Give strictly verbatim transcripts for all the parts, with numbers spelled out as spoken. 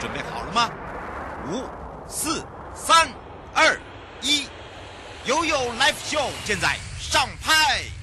准备好了吗？五、四、三、二、一，悠悠 Live Show 现在上拍。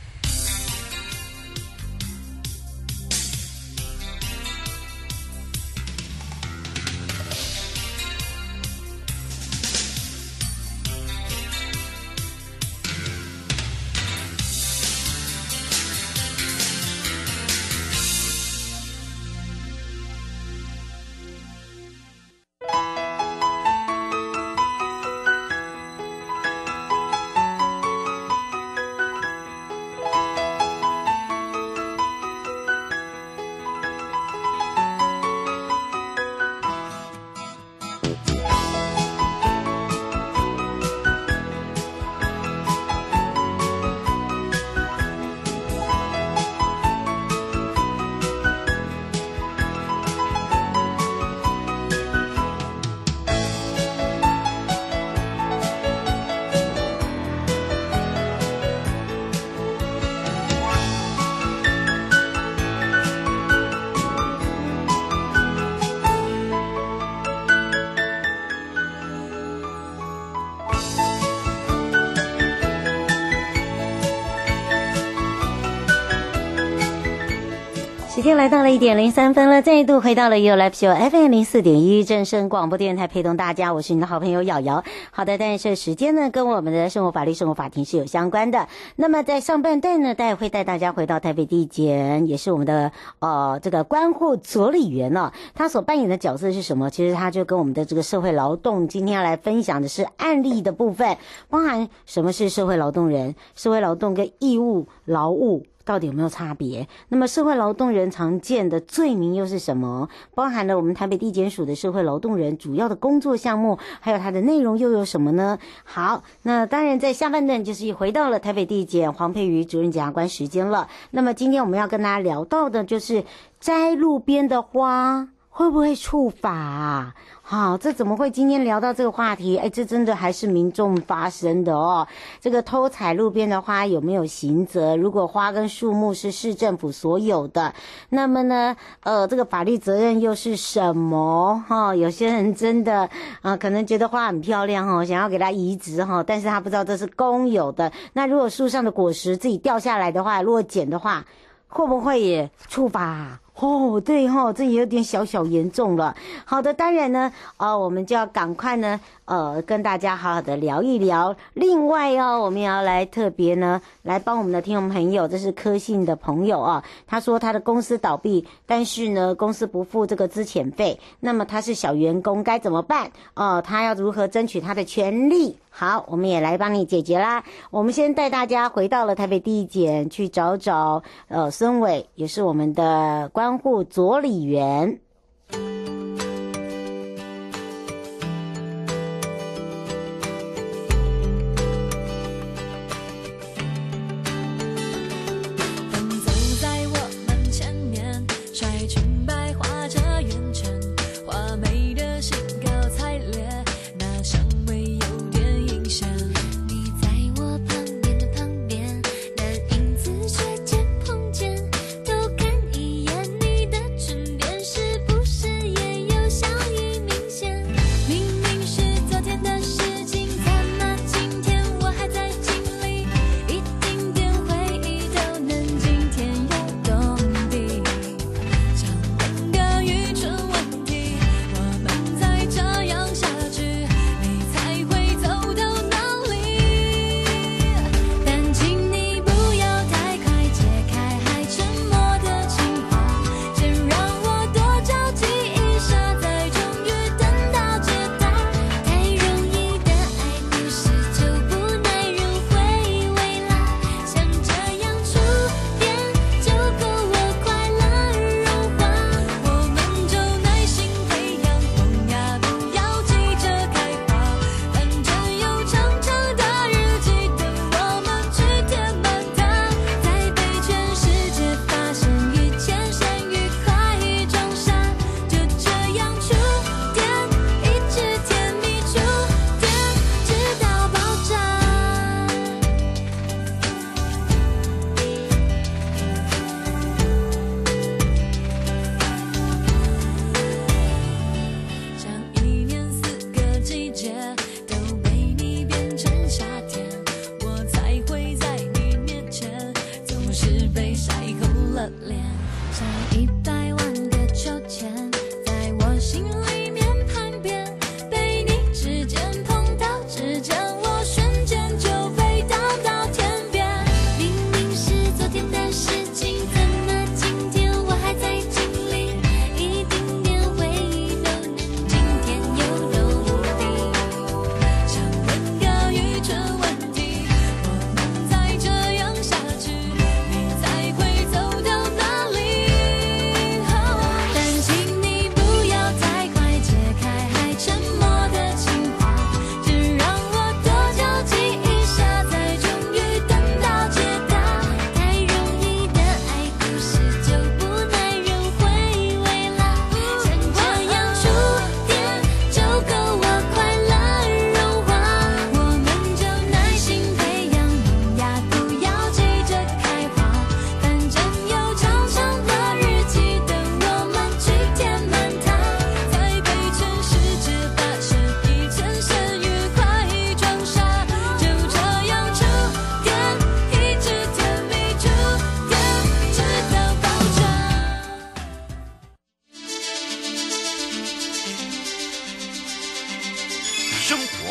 时间来到了一点零三分了，再度回到了 You Live Show F M 零四点一正声广播电台，陪同大家，我是你的好朋友瑶瑶。好的，但是时间呢跟我们的生活法律、生活法庭是有相关的。那么在上半段呢，待会会带大家回到台北地检，也是我们的呃这个关护佐理员哦，他所扮演的角色是什么？其实他就跟我们的这个社会劳动今天要来分享的是案例的部分，包含什么是社会劳动人，社会劳动跟义务劳务到底有没有差别？那么社会劳动人常见的罪名又是什么？包含了我们台北地检署的社会劳动人主要的工作项目，还有它的内容又有什么呢？好，那当然在下半段就是回到了台北地检黄佩瑜主任检察官时间了。那么今天我们要跟大家聊到的就是摘路边的花会不会触法啊？好，这怎么会今天聊到这个话题？哎，这真的还是民众发生的哦。这个偷采路边的花有没有刑责？如果花跟树木是市政府所有的，那么呢，呃，这个法律责任又是什么？哈、哦，有些人真的啊、呃，可能觉得花很漂亮哦，想要给它移植哈、哦，但是他不知道这是公有的。那如果树上的果实自己掉下来的话，如果捡的话，会不会也触法啊？哦，对哦，这也有点小小严重了。好的，当然呢，呃，我们就要赶快呢，呃，跟大家好好的聊一聊。另外哦，我们也要来特别呢，来帮我们的听众朋友，这是科信的朋友啊，他说他的公司倒闭，但是呢，公司不付这个资遣费，那么他是小员工该怎么办？哦，他要如何争取他的权利？好，我们也来帮你解决啦。我们先带大家回到了台北地检去找找，呃，孙伟也是我们的关护佐理员。 都看一眼你的唇边是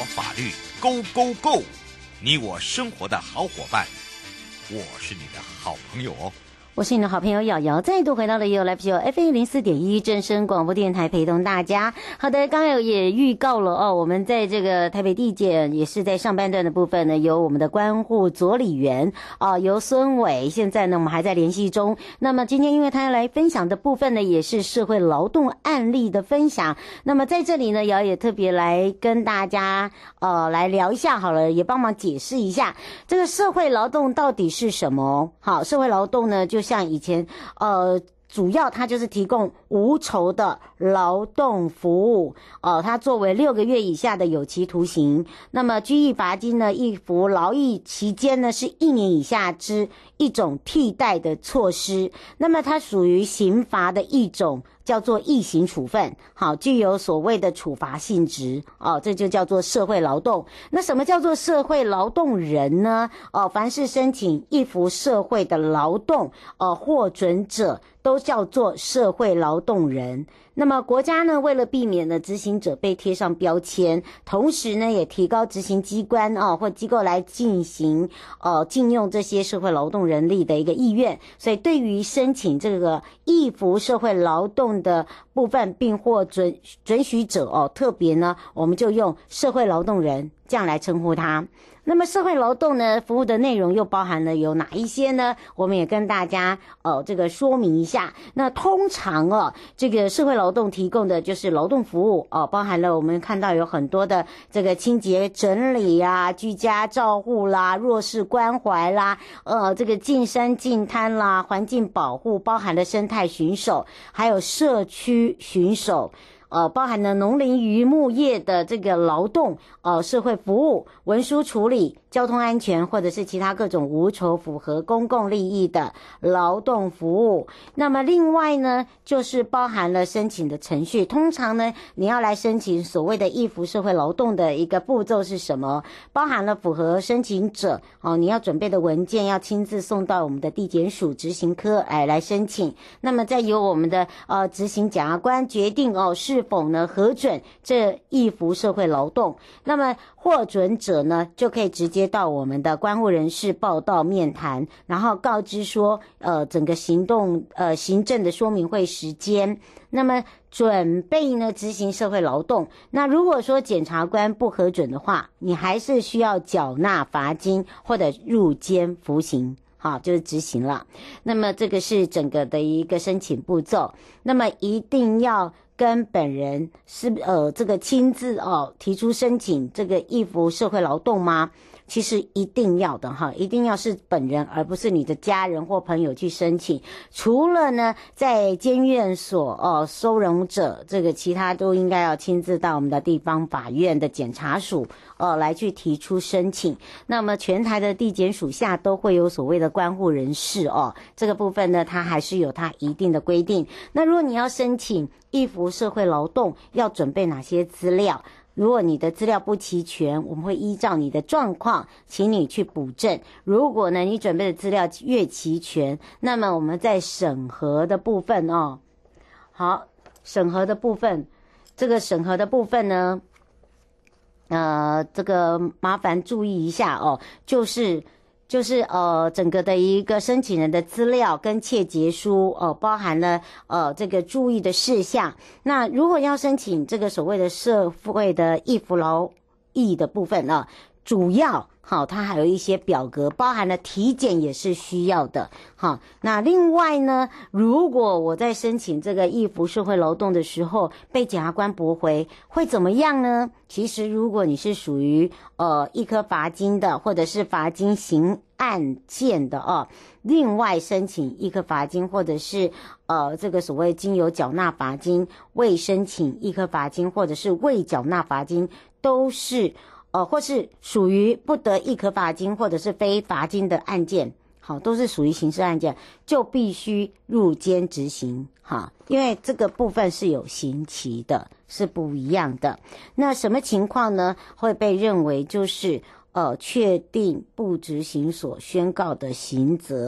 法律 ，Go Go Go！ 你我生活的好伙伴，我是你的好朋友哦。 我是你的好朋友瑶瑶，再度回到了 You Live Show F M 零四点一正声广播电台，陪同大家。好的，刚刚也预告了哦，我们在这个台北地检也是在上半段的部分呢，由我们的关护佐理员啊，由孙伟，现在呢我们还在联系中。那么今天因为他要来分享的部分呢，也是社会劳动案例的分享。那么在这里呢，瑶也特别来跟大家呃来聊一下好了，也帮忙解释一下这个社会劳动到底是什么。好，社会劳动呢，就像以前呃主要它就是提供无酬的劳动服务，呃它作为六个月以下的有期徒刑，那么拘役罚金呢，一服劳役期间呢是一年以下之一种替代的措施，那么它属于刑罚的一种，叫做役刑处分，好，具有所谓的处罚性质，哦，这就叫做社会劳动。那什么叫做社会劳动人呢？哦，凡是申请一服社会的劳动，呃，获准者都叫做社会劳动人。那么国家呢，为了避免呢执行者被贴上标签，同时呢也提高执行机关啊、哦、或机构来进行呃禁用这些社会劳动人力的一个意愿，所以对于申请这个易服社会劳动的部分并获准准许者哦，特别呢我们就用社会劳动人这样来称呼他。那么社会劳动呢，服务的内容又包含了有哪一些呢？我们也跟大家呃这个说明一下。那通常哦，这个社会劳动提供的就是劳动服务哦，包含了我们看到有很多的这个清洁整理啊、居家照护啦、弱势关怀啦、呃这个净山净滩啦、环境保护，包含了生态巡守，还有社区巡守。呃，包含了农林渔牧业的这个劳动，呃，社会服务、文书处理、交通安全，或者是其他各种无酬符合公共利益的劳动服务。那么另外呢，就是包含了申请的程序。通常呢，你要来申请所谓的易服社会劳动的一个步骤是什么？包含了符合申请者哦，你要准备的文件要亲自送到我们的地检署执行科哎来申请。那么再由我们的呃执行检察官决定哦是。是否呢核准这易服社会劳动？那么获准者呢，就可以直接到我们的关护人事报到面谈，然后告知说，呃，整个行动呃行政的说明会时间。那么准备呢执行社会劳动。那如果说检察官不核准的话，你还是需要缴纳罚金或者入监服刑。好，就是执行了。那么这个是整个的一个申请步骤。那么一定要跟本人是呃这个亲自哦提出申请这个易服社会劳动吗？其实一定要的哈，一定要是本人，而不是你的家人或朋友去申请。除了呢，在监院所哦收容者，这个其他都应该要亲自到我们的地方法院的检察署哦来去提出申请。那么全台的地检署下都会有所谓的关护人事哦，这个部分呢，它还是有它一定的规定。那如果你要申请易服社会劳动，要准备哪些资料？如果你的资料不齐全，我们会依照你的状况请你去补正。如果呢你准备的资料越齐全，那么我们在审核的部分哦，好，审核的部分，这个审核的部分呢，呃，这个麻烦注意一下哦，就是就是呃整个的一个申请人的资料跟切结书呃包含了呃这个注意的事项。那如果要申请这个所谓的社会的易服劳役的部分呢，主要好，它还有一些表格，包含了体检也是需要的。好，那另外呢，如果我在申请这个易服社会劳动的时候被检察官驳回，会怎么样呢？其实如果你是属于呃一颗罚金的，或者是罚金刑案件的哦，另外申请一颗罚金，或者是呃这个所谓经由缴纳罚金未申请一颗罚金，或者是未缴纳罚金，都是呃，或是属于不得一颗罚金或者是非罚金的案件，好，都是属于刑事案件，就必须入监执行，哈，因为这个部分是有刑期的，是不一样的。那什么情况呢？会被认为就是呃确定不执行所宣告的刑责。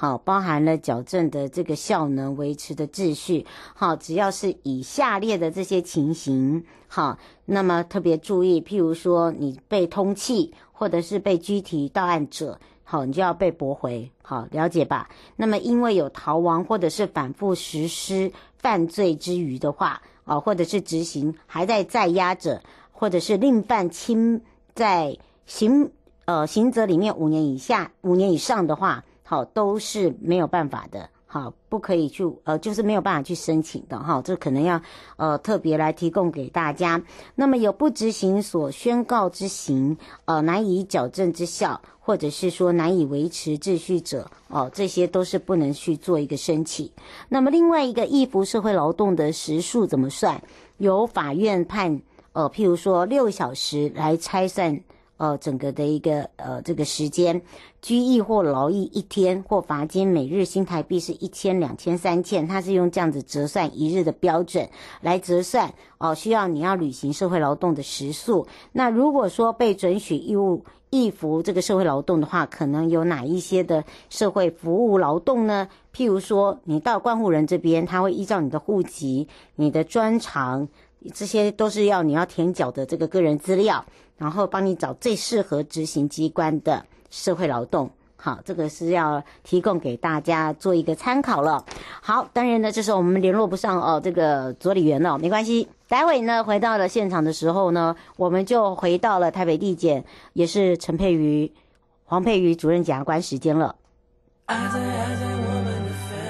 好，包含了矫正的这个效能、维持的秩序。好，只要是以下列的这些情形，好，那么特别注意，譬如说你被通缉或者是被拘提到案者，好，你就要被驳回。好，了解吧？那么因为有逃亡或者是反复实施犯罪之余的话，啊，或者是执行还在在押者，或者是另犯轻在刑呃刑责里面五年以下、五年以上的话。好，都是没有办法的，好，不可以去呃，就是没有办法去申请的哈，这可能要呃特别来提供给大家。那么有不执行所宣告之刑，呃，难以矫正之效，或者是说难以维持秩序者，哦、呃，这些都是不能去做一个申请。那么另外一个易服社会劳动的时数怎么算？由法院判呃，譬如说六小时来拆算。呃，整个的一个呃这个时间，拘役或劳役一天，或罚金每日新台币是一千、两千、三千，它是用这样子折算一日的标准来折算哦、呃，需要你要履行社会劳动的时数。那如果说被准许义务易服这个社会劳动的话，可能有哪一些的社会服务劳动呢？譬如说，你到关护人这边，他会依照你的户籍、你的专长，这些都是要你要填缴的这个个人资料。然后帮你找最适合执行机关的社会劳动，好，这个是要提供给大家做一个参考了。好，当然呢，这时候我们联络不上哦，这个佐理员了，没关系。待会呢，回到了现场的时候呢，我们就回到了台北地检，也是陈佩瑜、黄佩瑜主任检察官时间了。爱在爱在我们的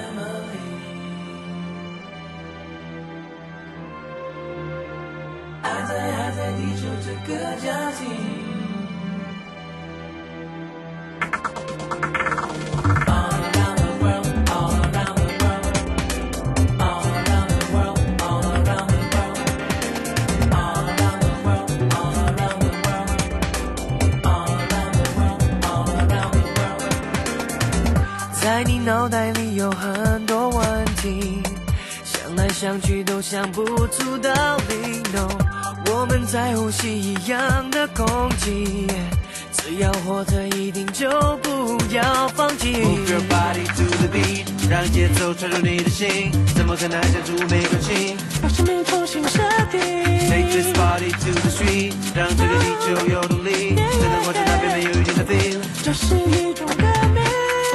family， 爱在爱在地球这个家庭。 在你脑袋里有很多问题，想来想去都想不出道理。No， 我们在呼吸一样的空气，只要活着一定就不要放弃。 Move your body to the beat， 让节奏传入你的心，怎么可能还想住没感情？ 把生命重新设定。 Take this body to the street， 让这个地球有动力，在灯光下那边没有一点的 feel， 这是一种革命。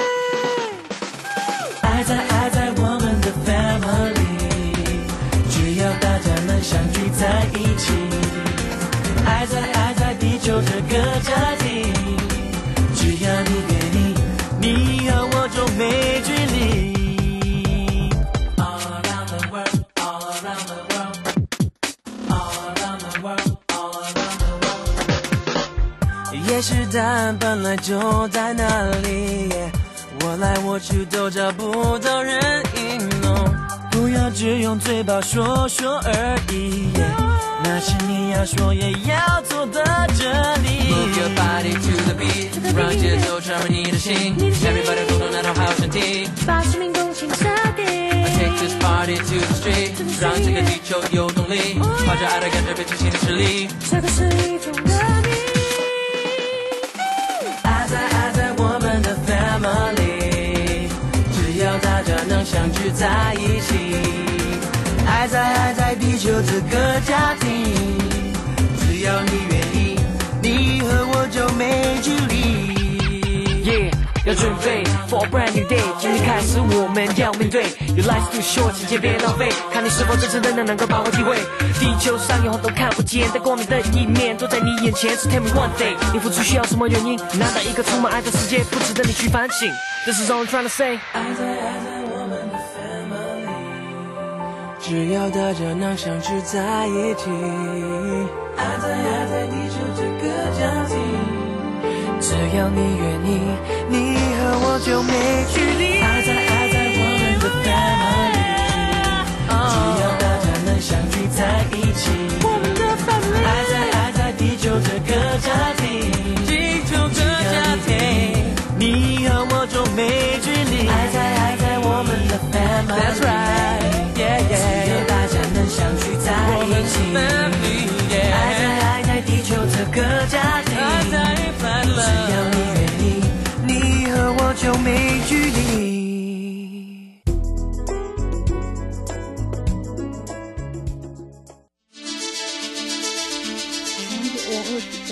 爱在爱在我们的 family， 只要大家能相聚在一起。爱在爱在地球这个家庭，只要你愿意，你和我就没距离。All around the world, all around the world, all around the world, all around the world。也许答案本来就在那里。我来我去都找不到人应弄，不要只用嘴巴说说而已，那是你要说也要做到这里。 Move your body to the beat， 让节奏传入你的心 ，Everybody 动动那头好身体， 把生命重新设定。 Take this party to the street， 让这个地球有动力，抱着爱的感觉变成新的实力， 这个是一种革命。爱在爱在我们的 family，大家能相聚在一起，爱在爱在地球这个家庭，只要你愿意，你和我就没距离。 Yeah， 要准备 for a brand new day， 今天开始我们要面对 Your life's too short， 时间别浪费，看你是否真正的能够把握机会。地球上有很多看不见但光明的一面，都在你眼前。So tell me one thing， 你付出需要什么原因？难道一个充满爱的世界不值得你去反省？ This is all I'm trying to say。 爱在爱在我们的 family， 只要大家能相聚在一起。爱在爱在地球这个家庭，只要你愿意，你和我就没距离。爱在爱在我们的 family， 只要大家能相聚在一起。我们的 family， 爱在爱在地球这个家庭，地球这个家庭，你和我就没距离。爱在爱在我们的 family， That's right， yeah yeah， 只要大家能相聚在一起。Family， yeah， 爱在爱在地球这个家庭，只要你愿意，你和我就没距离。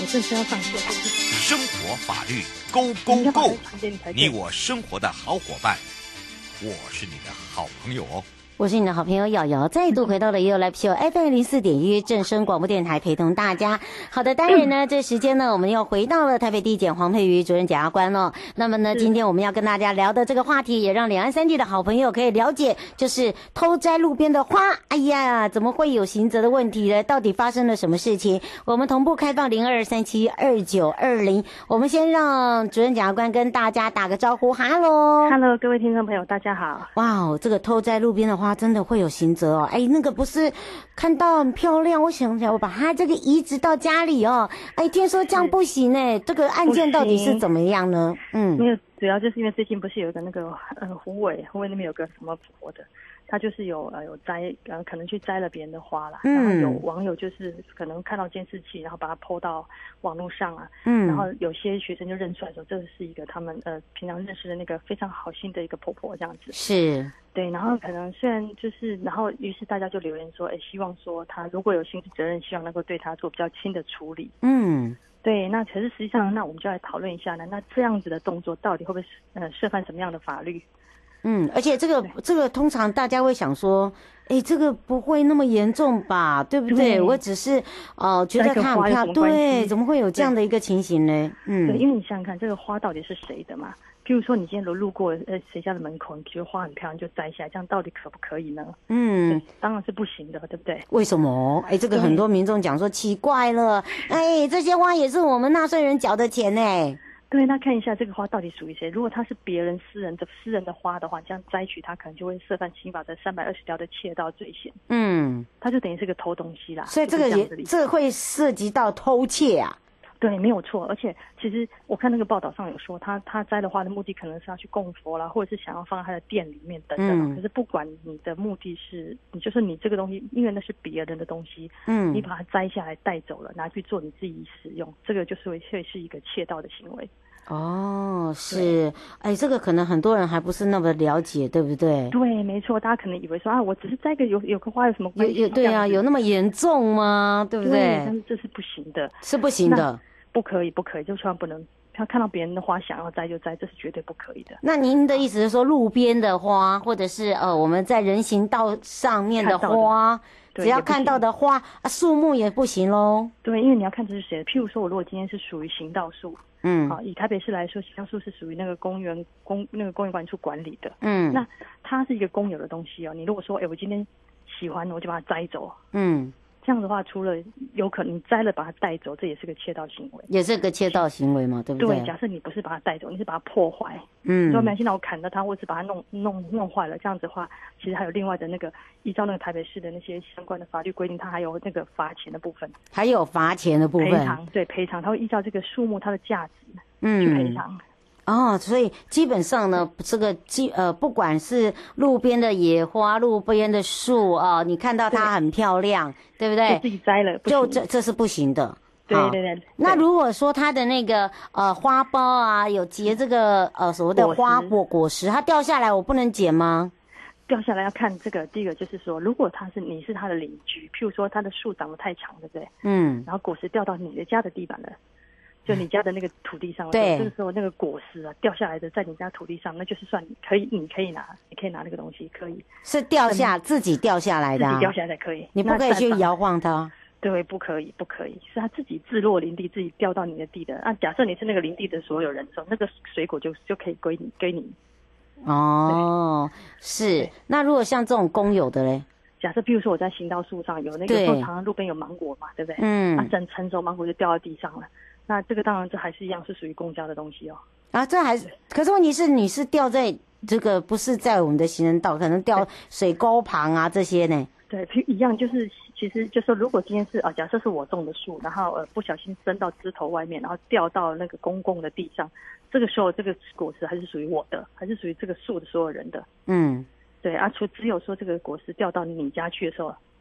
我正式要上线。 生活法律 Go Go Go， 你我生活的好伙伴，我是你的好朋友哦。 我是你的好朋友瑶瑶，再度回到了 You Live Show F M 零四点一正声广播电台，陪同大家。好的，当然呢，这时间呢，我们又回到了台北地检黄佩瑜主任检察官哦。那么呢，今天我们要跟大家聊的这个话题，也让两岸三地的好朋友可以了解，就是偷摘路边的花，哎呀，怎么会有刑责的问题呢？到底发生了什么事情？我们同步开放零二三七二九二零，我们先让主任检察官跟大家打个招呼，哈喽， 哈喽，各位听众朋友，大家好。 哇哦，这个偷摘路边的花真的会有刑责哦！哎，那个不是看到很漂亮，我想想，我把它这个移植到家里哦。哎，听说这样不行哎，这个案件到底是怎么样呢？嗯， 没有，主要就是因为最近不是有一个那个呃虎尾，虎尾那边有个什么婆的，他就是有呃有摘呃可能去摘了别人的花啦，然后有网友就是可能看到监视器，然后把它 po 到网络上啊，嗯，然后有些学生就认出来说这是一个他们呃平常认识的那个非常好心的一个婆婆这样子， 是。 对，然后可能虽然就是，然后于是大家就留言说，哎，希望说他如果有刑事责任，希望能够对他做比较轻的处理。嗯，对，那可是实际上，那我们就来讨论一下呢，那这样子的动作到底会不会呃涉犯什么样的法律？ 嗯，而且这个这个通常大家会想说，哎，这个不会那么严重吧，对不对？对，我只是呃觉得它很漂亮，对，怎么会有这样的一个情形呢？嗯， 对，因为你想想看，这个花到底是谁的嘛？譬如说，你今天如路过呃谁家的门口，你觉得花很漂亮就摘下来，这样到底可不可以呢？嗯，当然是不行的，对不对？ 为什么？哎，这个很多民众讲说奇怪了，哎，这些花也是我们纳税人缴的钱呢。 对，那看一下这个花到底属于谁？如果它是别人私人的私人的花的话，这样摘取它可能就会涉犯刑法的三百二十条的窃盗罪嫌。嗯，它就等于是个偷东西啦。 所以这个也这会涉及到偷窃啊。 对，没有错。而且其实我看那个报道上有说，他他摘的花的目的可能是要去供佛啦，或者是想要放在他的店里面等等。嗯、可是不管你的目的是，你就是你这个东西，因为那是别人的东西，嗯，你把它摘下来带走了，拿去做你自己使用，这个就是会会是一个窃盗的行为。 哦，是，哎，这个可能很多人还不是那么了解，对不对？ 对，没错，大家可能以为说啊，我只是摘个有有个花有什么关系？ 有有对啊，有那么严重吗？对不对？ 对，但是这是不行的， 是不行的， 不可以，不可以，就千万不能。他看到别人的花想要摘就摘，这是绝对不可以的。 那您的意思是说，路边的花，或者是呃我们在人行道上面的花，只要看到的花啊，树木也不行咯。 对，因为你要看这是谁。譬如说，我如果今天是属于行道树，嗯，好，以台北市来说，行道树是属于那个公园公那个公园管理处管理的，嗯，那它是一个公有的东西哦。你如果说，哎，我今天喜欢，我就把它摘走，嗯。这样的话，除了有可能你摘了把它带走，这也是个窃盗行为， 也是个窃盗行为嘛，对不对？ 对，假设你不是把它带走，你是把它破坏，嗯，说没现在我砍到它，或是把它弄弄弄坏了，这样子的话，其实还有另外的那个依照那个台北市的那些相关的法律规定，它还有那个罚钱的部分， 还有罚钱的部分， 赔偿，对，赔偿，它会依照这个树木它的价值，嗯，去赔偿。 哦，所以基本上呢，这个基呃，不管是路边的野花、路边的树啊、呃，你看到它很漂亮， 对, 对不对？ 自己摘了， 就这这是不行的。 对对 对, 对。 那如果说它的那个呃花苞啊，有结这个呃所谓的花果果实，它掉下来，我不能捡吗？ 掉下来要看这个，第一个就是说，如果他是你是他的邻居，譬如说他的树长得太长，对不对？嗯。然后果实掉到你的家的地板了。就你家的那个土地上，对，这个时候那个果实啊掉下来的，在你家土地上，那就是算你可以，你可以拿，你可以拿那个东西，可以是掉下自己掉下来的、啊， 自己掉下来才可以， 你不可以去摇晃它。 对，不可以，不可以，是他自己自落林地，自己掉到你的地的。啊，假设你是那个林地的所有人的时候，那个水果就就可以归你，归你。 哦，是。那如果像这种公有的嘞？ 假设，比如说我在行道树上有那个，通常路边有芒果嘛，对不对？嗯。啊，整成熟芒果就掉到地上了。那这个当然，这还是一样是属于公家的东西哦。 啊，这还是，可是问题是你是掉在这个不是在我们的行人道，可能掉水沟旁啊这些呢。 对，一样就是其实就是说，如果今天是啊，假设是我种的树，然后呃不小心伸到枝头外面，然后掉到那个公共的地上，这个时候这个果实还是属于我的，还是属于这个树的所有人的。嗯，对啊，除只有说这个果实掉到你家去的时候，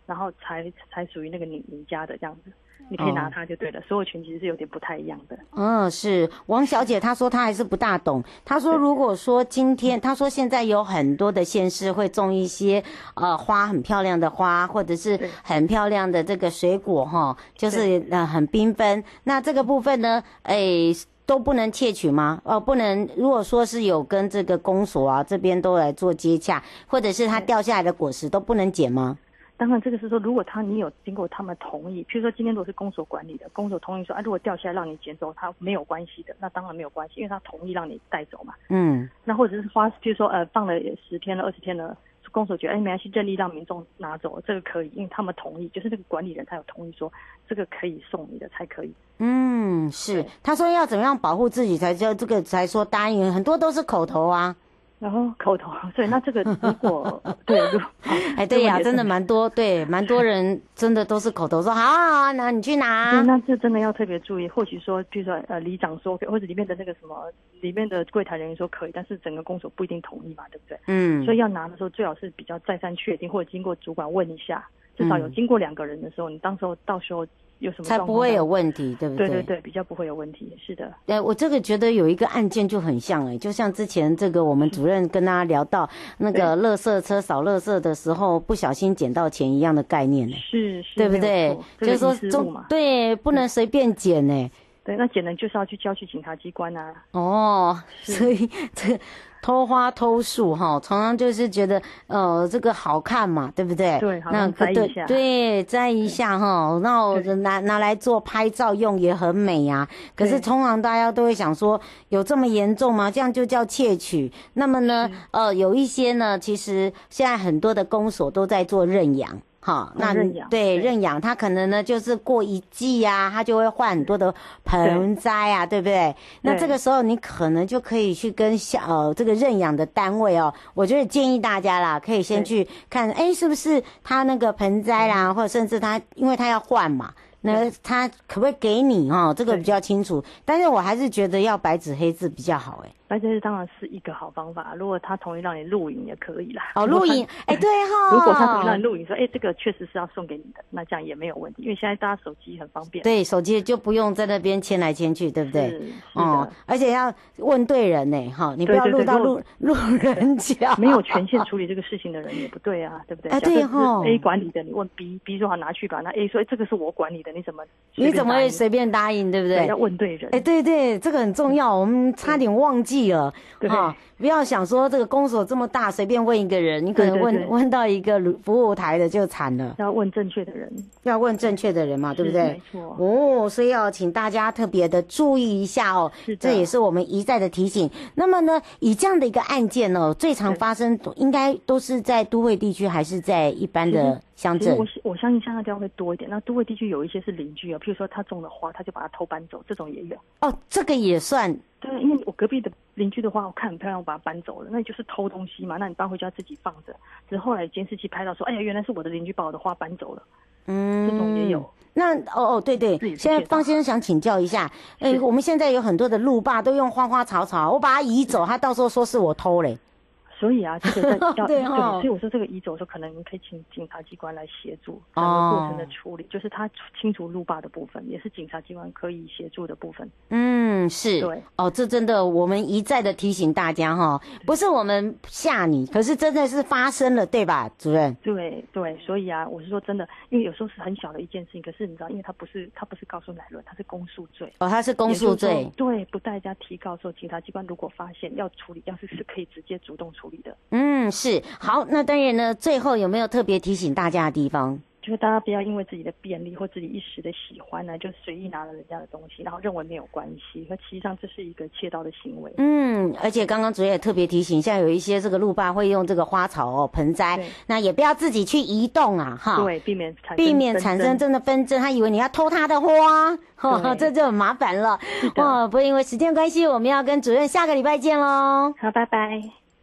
然后才才属于那个你你家的这样子。你可以拿它就对了，所有权其实是有点不太一样的。 嗯，是王小姐，她说她还是不大懂。她说，如果说今天，她说现在有很多的县市会种一些呃花很漂亮的花，或者是很漂亮的这个水果哈，就是呃很缤纷。那这个部分呢，哎。都不能窃取吗？哦，不能。如果说是有跟这个公所啊这边都来做接洽，或者是它掉下来的果实都不能捡吗？ 当然，这个是说，如果他你有经过他们同意，譬如说今天如果是公所管理的，公所同意说啊，如果掉下来让你捡走，他没有关系的，那当然没有关系，因为他同意让你带走嘛。嗯。那或者是花，譬如说呃放了十天了、二十天了，公所觉得哎没关系，任意让民众拿走，这个可以，因为他们同意，就是这个管理人他有同意说这个可以送你的才可以。 嗯，是。他说要怎么样保护自己才叫这个才说答应，很多都是口头啊。 然后口头，对，那这个如果对，如哎，对呀、啊，真的蛮多，对，蛮多人真的都是口头说好好好，那你去拿。 那这真的要特别注意，或许说，比如说呃，里长说，或者里面的那个什么，里面的柜台人员说可以，但是整个公所不一定同意嘛，对不对？嗯。所以要拿的时候，最好是比较再三确定，或者经过主管问一下，至少有经过两个人的时候，你当时候到时候。有什么才不会有问题，对不对？ 对对对，比较不会有问题，是的。 对，我这个觉得有一个案件就很像哎、欸，就像之前这个我们主任跟大家聊到那个垃圾车扫垃圾的时候不小心捡到钱一样的概念、欸、 是是， 对不对？就是说中对不能随便捡哎、欸。 对，那捡人就是要去交去警察机关啊。 哦，所以这偷花偷树哈，常常就是觉得呃这个好看嘛，对不对？ 对， 那摘一下， 对，摘一下哈，那我拿拿来做拍照用也很美啊。可是通常大家都会想说，有这么严重吗？这样就叫窃取？那么呢，呃，有一些呢，其实现在很多的公所都在做认养。好，那对认养，他可能呢就是过一季啊，他就会换很多的盆栽啊， 对, 对不对？那这个时候你可能就可以去跟小呃这个认养的单位哦，我觉得建议大家啦，可以先去看，哎，是不是他那个盆栽啦，或者甚至他因为他要换嘛。那他可不可以给你哈、哦？这个比较清楚，但是我还是觉得要白纸黑字比较好哎。 白纸黑字当然是一个好方法，如果他同意让你录影也可以啦。 哦，录影，哎，对哈、哦。 如果他同意让你录影，说，哎，这个确实是要送给你的，那这样也没有问题，因为现在大家手机很方便。 对，手机就不用在那边牵来牵去，对不对？ 是，是哦，而且要问对人呢，哈，你不要录到路路人甲。 没有权限处理这个事情的人也不对啊，对不对？ 哎，对哈。 A 管理的，你问 B，B 说好拿去吧，那 A 说，哎，这个是我管理的，你怎么？ 你怎么会随便答应，对不对？ 对，要问对人。 哎，对对，这个很重要，我们差点忘记了。 对。 哈，不要想说这个公所这么大，随便问一个人，你可能问对对对问到一个服务台的就惨了。 要问正确的人， 要问正确的人嘛，对不对？ 没错。 哦，所以要请大家特别的注意一下哦，这也是我们一再的提醒。那么呢，以这样的一个案件呢、哦，最常发生应该都是在都会地区，还是在一般的乡镇？ 我我相信乡下地方会多一点。那都会地区有一些是邻居啊，譬如说他种了花，他就把它偷搬走，这种也有。 哦，这个也算。 对，因为我隔壁的邻居的花我看很漂亮，我把它搬走了，那你就是偷东西嘛，那你搬回家自己放着。只是后来监视器拍到说，哎呀，原来是我的邻居把我的花搬走了。嗯，这种也有。 那哦哦对对，现在方先生想请教一下，哎、欸，我们现在有很多的路霸都用花花草草，我把它移走，他到时候说是我偷嘞。 所以啊，这个在要对哦， 所以我说这个移走的时候，可能你可以请警察机关来协助整个过程的处理，哦、就是他清除路霸的部分，也是警察机关可以协助的部分。 嗯，是， 对， 哦，这真的我们一再的提醒大家哈，不是我们吓你，可是真的是发生了，对吧，主任？ 对对，所以啊，我是说真的，因为有时候是很小的一件事情，可是你知道，因为他不是他不是告诉乃论，他是公诉罪。 哦，他是公诉罪。 对，不代价提告的时候，警察机关如果发现要处理，要是是可以直接主动处理的。 嗯，是。好，那当然呢，最后有没有特别提醒大家的地方？ 就是大家不要因为自己的便利或自己一时的喜欢呢，就随意拿了人家的东西，然后认为没有关系，可其实上这是一个窃盗的行为。 嗯，而且刚刚主任也特别提醒，像有一些这个路霸会用这个花草哦盆栽，那也不要自己去移动啊，哈， 对，避免产生避免产生真的纷争，他以为你要偷他的花，哈，这就很麻烦了。哦，不过因为时间关系，我们要跟主任下个礼拜见喽。 好，拜拜。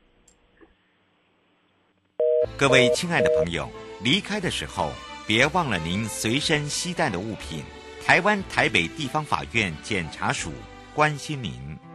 各位亲爱的朋友，离开的时候别忘了您随身携带的物品。台湾台北地方法院检察署关心您。